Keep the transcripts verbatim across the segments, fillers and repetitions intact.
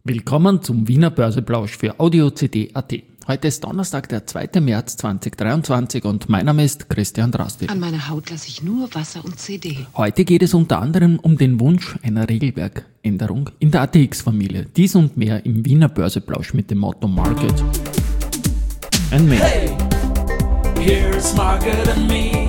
Willkommen zum Wiener Börseplausch für Audio C D Punkt A T. Heute ist Donnerstag, der zweite März zweitausenddreiundzwanzig und mein Name ist Christian Drastil. An meiner Haut lasse ich nur Wasser und C D. Heute geht es unter anderem um den Wunsch einer Regelwerkänderung in der A T X-Familie. Dies und mehr im Wiener Börseplausch mit dem Motto Market and Me. Hey, here's Market and Me,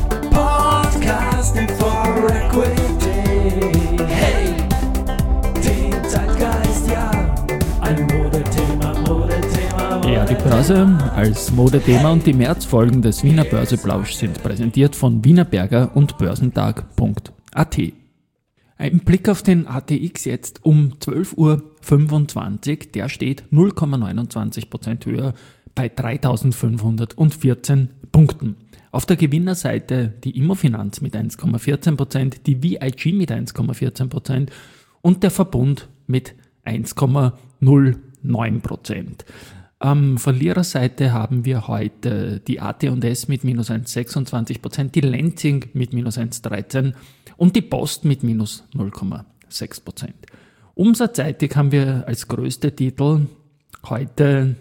podcasting for Equity. Hey, den Zeitgeist, ja, ein Modethema, Modethema. Ja, die Börse als Modethema und die Märzfolgen des Wiener Börseplausch sind präsentiert von Wienerberger und Börsentag Punkt A T. Ein Blick auf den A T X jetzt um zwölf Uhr fünfundzwanzig, der steht null Komma neunundzwanzig Prozent höher bei dreitausendfünfhundertvierzehn Punkten. Auf der Gewinnerseite die Immofinanz mit eins Komma vierzehn Prozent, die V I G mit eins Komma vierzehn Prozent und der Verbund mit eins Komma null neun Prozent. Am Verliererseite haben wir heute die A T und S mit minus eins Komma sechsundzwanzig Prozent, die Lenzing mit minus eins Komma dreizehn und die Post mit minus null Komma sechs Prozent. Umsatzseitig haben wir als größte Titel heute,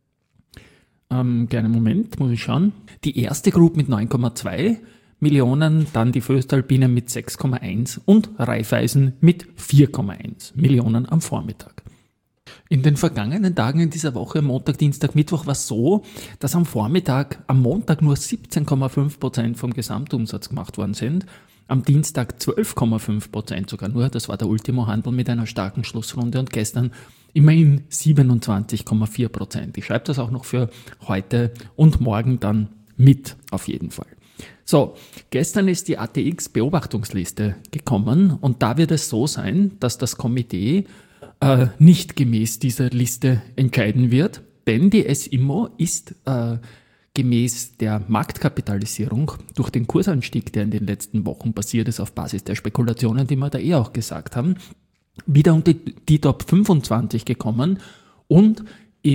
ähm, kleinen Moment, muss ich schauen, die Erste Group mit neun Komma zwei Millionen, dann die Voestalpine mit sechs Komma eins und Raiffeisen mit vier Komma eins Millionen am Vormittag. In den vergangenen Tagen in dieser Woche, Montag, Dienstag, Mittwoch, war es so, dass am Vormittag, am Montag nur siebzehn Komma fünf Prozent vom Gesamtumsatz gemacht worden sind, am Dienstag zwölf Komma fünf Prozent sogar nur, das war der Ultimo-Handel mit einer starken Schlussrunde und gestern immerhin siebenundzwanzig Komma vier Prozent. Ich schreibe das auch noch für heute und morgen dann mit, auf jeden Fall. So, gestern ist die A T X-Beobachtungsliste gekommen und da wird es so sein, dass das Komitee äh, nicht gemäß dieser Liste entscheiden wird, denn die S-Immo ist äh, gemäß der Marktkapitalisierung durch den Kursanstieg, der in den letzten Wochen passiert ist, auf Basis der Spekulationen, die wir da eh auch gesagt haben, wieder unter die Top fünfundzwanzig gekommen und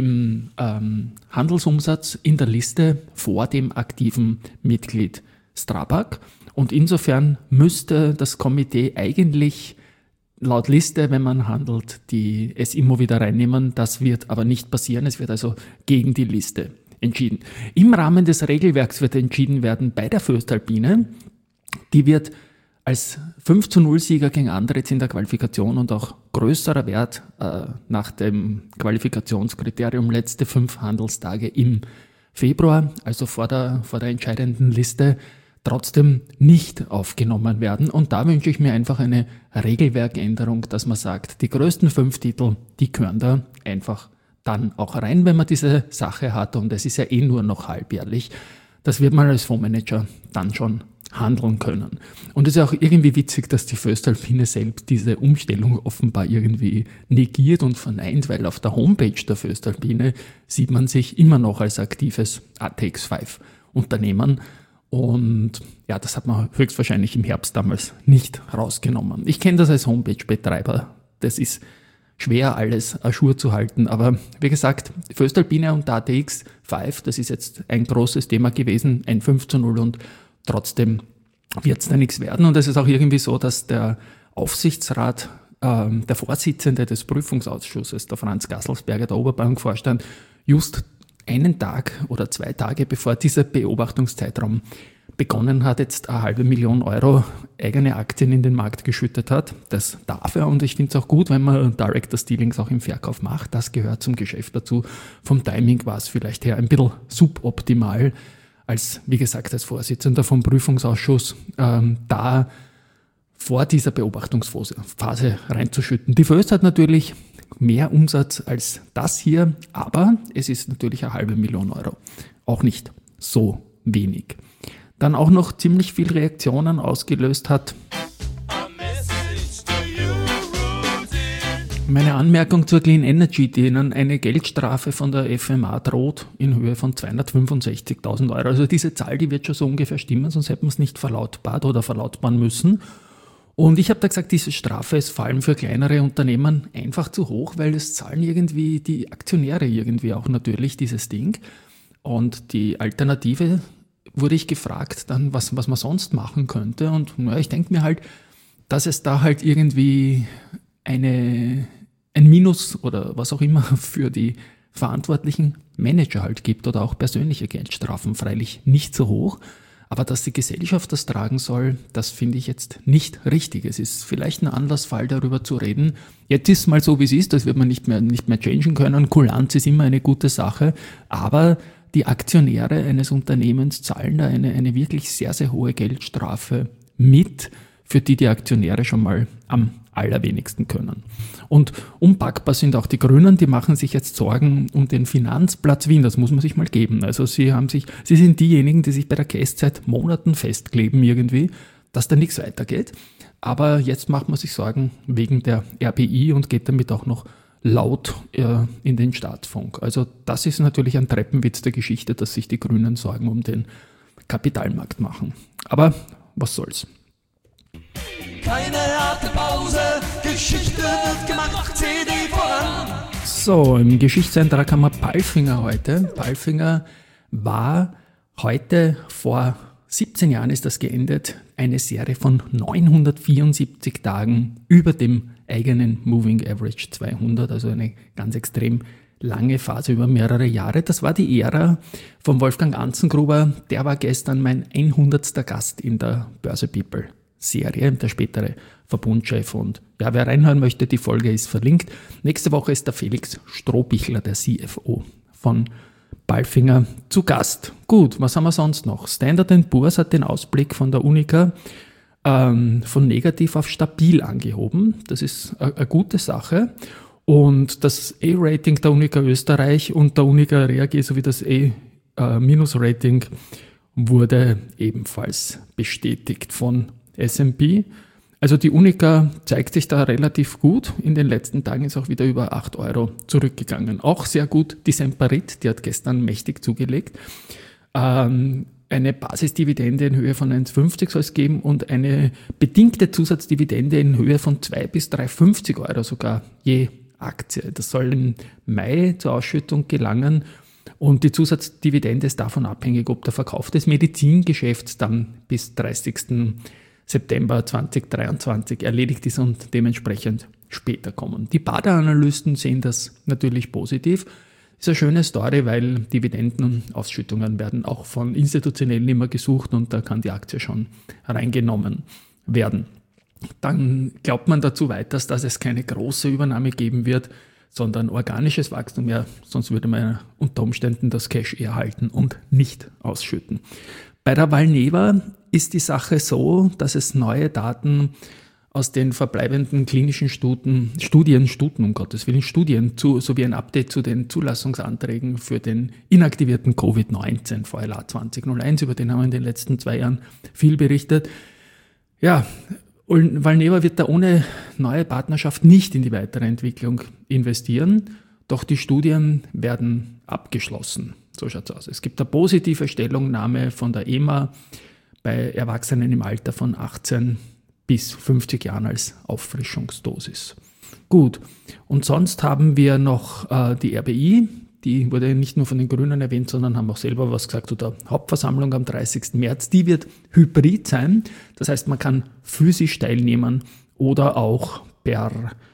im ähm, Handelsumsatz in der Liste vor dem aktiven Mitglied Strabag. Und insofern müsste das Komitee eigentlich laut Liste, wenn man handelt, die S-Immo wieder reinnehmen. Das wird aber nicht passieren. Es wird also gegen die Liste entschieden. Im Rahmen des Regelwerks wird entschieden werden bei der Voestalpine. Die wird als fünf zu null Sieger gegen Andritz in der Qualifikation und auch größerer Wert äh, nach dem Qualifikationskriterium letzte fünf Handelstage im Februar, also vor der, vor der entscheidenden Liste, trotzdem nicht aufgenommen werden. Und da wünsche ich mir einfach eine Regelwerkänderung, dass man sagt, die größten fünf Titel, die gehören da einfach dann auch rein, wenn man diese Sache hat. Und es ist ja eh nur noch halbjährlich. Das wird man als Fondsmanager dann schon handeln können. Und es ist auch irgendwie witzig, dass die Voestalpine selbst diese Umstellung offenbar irgendwie negiert und verneint, weil auf der Homepage der Voestalpine sieht man sich immer noch als aktives A T X fünf Unternehmen. Und ja, das hat man höchstwahrscheinlich im Herbst damals nicht rausgenommen. Ich kenne das als Homepage-Betreiber. Das ist schwer, alles ajour zu halten. Aber wie gesagt, Voestalpine und A T X fünf, das ist jetzt ein großes Thema gewesen, ein fünf zu null und trotzdem wird es da nichts werden. Und es ist auch irgendwie so, dass der Aufsichtsrat, äh, der Vorsitzende des Prüfungsausschusses, der Franz Gasselsberger, der Oberbankvorstand, just einen Tag oder zwei Tage bevor dieser Beobachtungszeitraum begonnen hat, jetzt eine halbe Million Euro eigene Aktien in den Markt geschüttet hat. Das darf er und ich finde es auch gut, wenn man Directors Dealings auch im Verkauf macht. Das gehört zum Geschäft dazu. Vom Timing war es vielleicht her ein bisschen suboptimal, als, wie gesagt, als Vorsitzender vom Prüfungsausschuss ähm, da vor dieser Beobachtungsphase reinzuschütten. Die Voest hat natürlich mehr Umsatz als das hier, aber es ist natürlich eine halbe Million Euro. Auch nicht so wenig. Dann auch noch ziemlich viel Reaktionen ausgelöst hat meine Anmerkung zur Clean Energy, denen eine Geldstrafe von der F M A droht in Höhe von zweihundertfünfundsechzigtausend Euro. Also diese Zahl, die wird schon so ungefähr stimmen, sonst hätten wir es nicht verlautbart oder verlautbaren müssen. Und ich habe da gesagt, diese Strafe ist vor allem für kleinere Unternehmen einfach zu hoch, weil es zahlen irgendwie die Aktionäre irgendwie auch natürlich dieses Ding. Und die Alternative wurde ich gefragt, dann was, was man sonst machen könnte. Und naja, ich denke mir halt, dass es da halt irgendwie eine ein Minus oder was auch immer für die verantwortlichen Manager halt gibt oder auch persönliche Geldstrafen, freilich nicht so hoch. Aber dass die Gesellschaft das tragen soll, das finde ich jetzt nicht richtig. Es ist vielleicht ein Anlassfall, darüber zu reden. Jetzt ist es mal so, wie es ist, das wird man nicht mehr, nicht mehr changen können. Kulanz ist immer eine gute Sache, aber die Aktionäre eines Unternehmens zahlen da eine, eine wirklich sehr, sehr hohe Geldstrafe mit, für die die Aktionäre schon mal am allerwenigsten können. Und unpackbar sind auch die Grünen, die machen sich jetzt Sorgen um den Finanzplatz Wien, das muss man sich mal geben. Also sie haben sich, sie sind diejenigen, die sich bei der Käst seit Monaten festkleben irgendwie, dass da nichts weitergeht. Aber jetzt macht man sich Sorgen wegen der R B I und geht damit auch noch laut äh, in den Staatsfunk. Also das ist natürlich ein Treppenwitz der Geschichte, dass sich die Grünen Sorgen um den Kapitalmarkt machen. Aber was soll's. Keine harte Pause, Geschichte wird gemacht, C D voran. So, im Geschichtseintrag haben wir Palfinger heute. Palfinger war heute, vor siebzehn Jahren ist das geendet, eine Serie von neunhundertvierundsiebzig Tagen über dem eigenen Moving Average zweihundert, also eine ganz extrem lange Phase über mehrere Jahre. Das war die Ära von Wolfgang Anzengruber, der war gestern mein hundertster Gast in der Börse People Serie, der spätere Verbundchef. Und ja, wer reinhören möchte, die Folge ist verlinkt. Nächste Woche ist der Felix Strohbichler, der C F O von Palfinger, zu Gast. Gut, was haben wir sonst noch? Standard and Poor's hat den Ausblick von der Unica ähm, von negativ auf stabil angehoben. Das ist eine gute Sache. Und das A-Rating der Unica Österreich und der Unica Reag sowie das A-Rating wurde ebenfalls bestätigt von S and P. Also die Unica zeigt sich da relativ gut. In den letzten Tagen ist auch wieder über acht Euro zurückgegangen. Auch sehr gut die Semperit, die hat gestern mächtig zugelegt. Ähm, eine Basisdividende in Höhe von eins Komma fünfzig soll es geben und eine bedingte Zusatzdividende in Höhe von zwei bis drei Komma fünfzig Euro sogar je Aktie. Das soll im Mai zur Ausschüttung gelangen. Und die Zusatzdividende ist davon abhängig, ob der Verkauf des Medizingeschäfts dann bis dreißigsten September zweitausenddreiundzwanzig erledigt ist und dementsprechend später kommen. Die Bader-Analysten sehen das natürlich positiv. Ist eine schöne Story, weil Dividendenausschüttungen werden auch von Institutionellen immer gesucht und da kann die Aktie schon reingenommen werden. Dann glaubt man dazu weiter, dass es keine große Übernahme geben wird, sondern organisches Wachstum, ja, sonst würde man unter Umständen das Cash eher halten und nicht ausschütten. Bei der Valneva ist die Sache so, dass es neue Daten aus den verbleibenden klinischen Studien, Studien, Studien, um Gottes Willen, Studien zu, sowie ein Update zu den Zulassungsanträgen für den inaktivierten Covid neunzehn V L A zwanzig null eins, über den haben wir in den letzten zwei Jahren viel berichtet. Ja, Valneva wird da ohne neue Partnerschaft nicht in die weitere Entwicklung investieren, doch die Studien werden abgeschlossen. So schaut's aus. Es gibt eine positive Stellungnahme von der E M A bei Erwachsenen im Alter von achtzehn bis fünfzig Jahren als Auffrischungsdosis. Gut, und sonst haben wir noch äh, die R B I, die wurde nicht nur von den Grünen erwähnt, sondern haben auch selber was gesagt zu der Hauptversammlung am dreißigsten März. Die wird hybrid sein, das heißt, man kann physisch teilnehmen oder auch per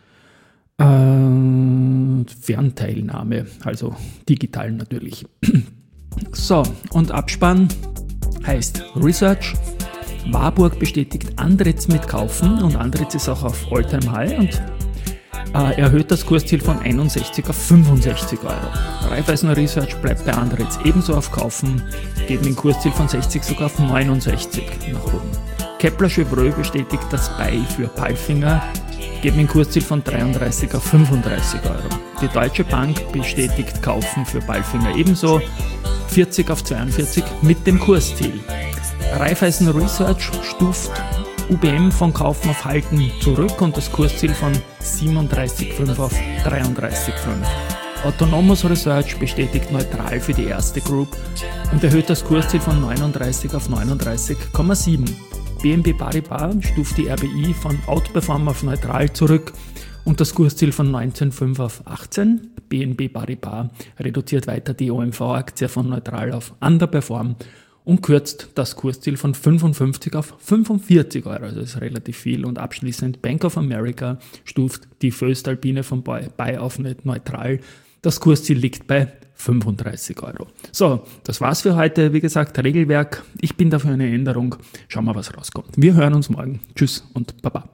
äh, Fernteilnahme, also digital natürlich. So, und Abspann heißt Research. Warburg bestätigt Andritz mit Kaufen und Andritz ist auch auf All-Time High und äh, erhöht das Kursziel von einundsechzig auf fünfundsechzig Euro. Raiffeisen Research bleibt bei Andritz ebenso auf Kaufen, geht mit dem Kursziel von sechzig sogar auf neunundsechzig nach oben. Kepler Chevreux bestätigt das Buy für Palfinger, geht mit dem Kursziel von dreiunddreißig auf fünfunddreißig Euro. Die Deutsche Bank bestätigt Kaufen für Palfinger ebenso, vierzig auf zweiundvierzig mit dem Kursziel. Raiffeisen Research stuft U B M von Kaufen auf Halten zurück und das Kursziel von siebenunddreißig Komma fünf auf dreiunddreißig Komma fünf. Autonomous Research bestätigt neutral für die erste Group und erhöht das Kursziel von neununddreißig auf neununddreißig Komma sieben. B N P Paribas stuft die R B I von Outperform auf neutral zurück und das Kursziel von neunzehn Komma fünf auf achtzehn. B N P Paribas reduziert weiter die O M V-Aktie von neutral auf Underperform und kürzt das Kursziel von fünfundfünfzig auf fünfundvierzig Euro. Also das ist relativ viel. Und abschließend Bank of America stuft die Föstalpine von Buy auf nicht neutral. Das Kursziel liegt bei fünfunddreißig Euro. So, das war's für heute. Wie gesagt, Regelwerk. Ich bin dafür eine Änderung. Schauen wir, was rauskommt. Wir hören uns morgen. Tschüss und Baba.